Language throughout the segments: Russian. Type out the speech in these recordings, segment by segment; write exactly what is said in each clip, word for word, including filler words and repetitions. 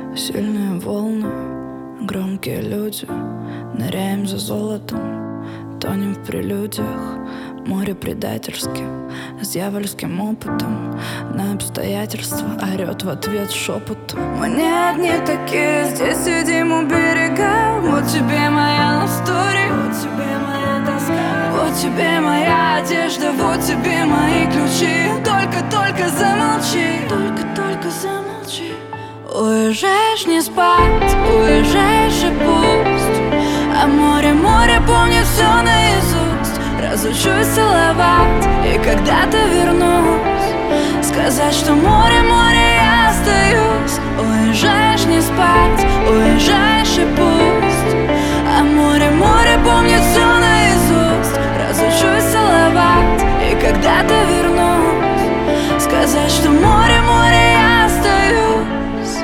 Сильные волны, громкие люди, ныряем за золотом, тонем в прелюдиях. Море предательски, с дьявольским опытом, на обстоятельства орет в ответ шепотом. Мы не одни такие, здесь сидим у берега. Вот тебе моя история, вот тебе моя тоска, вот тебе моя одежда, вот тебе мои ключи. Только-только замолчи, только-только замолчи. Уезжаешь не спать, уезжаешь и пусть, а море, море помнит все наизусть. Разучусь целовать и когда-то вернусь, сказать, что море, море, я остаюсь. Уезжаешь не спать, уезжаешь и пусть, а море, море помнит все наизусть. Разучусь целовать и когда-то вернусь, сказать, что море, море, я остаюсь.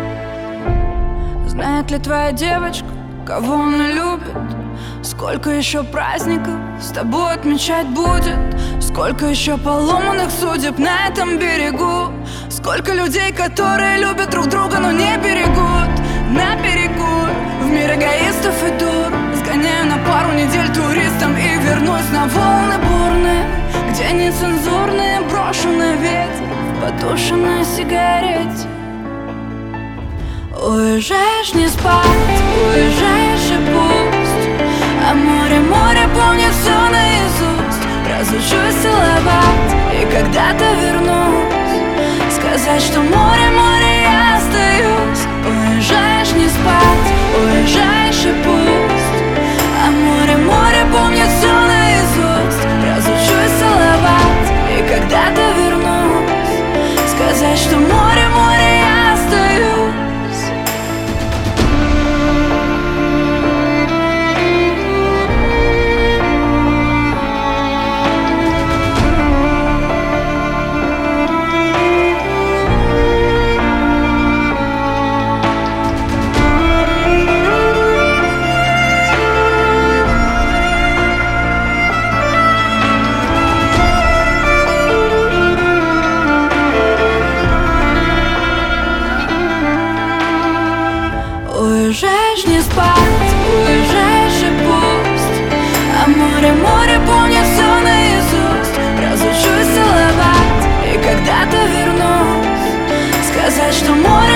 Знает ли твоя девочка, кого она любит? Сколько еще праздников с тобой отмечать будет? Сколько еще поломанных судеб на этом берегу? Сколько людей, которые любят друг друга, но не берегут? На берегу в мир эгоистов и дур сгоняю на пару недель туристом и вернусь на волны бурные, где нецензурные брошу на ветер в потушенной сигарете. Уезжаешь не спать, уезжаешь и пусть, а море, море помнит все наизусть. Разучусь целовать и когда-то вернусь, сказать, что море, море, я остаюсь. Уезжаешь не спать, уезжаешь и пусть, а море, море помнит все наизусть. Разучусь целовать и когда-то вернусь, сказать, что море, море, я остаюсь. Уезжаешь не спать, уезжаешь и пусть, а море, море помнит все наизусть. Разучусь целовать и когда-то вернусь, сказать, что море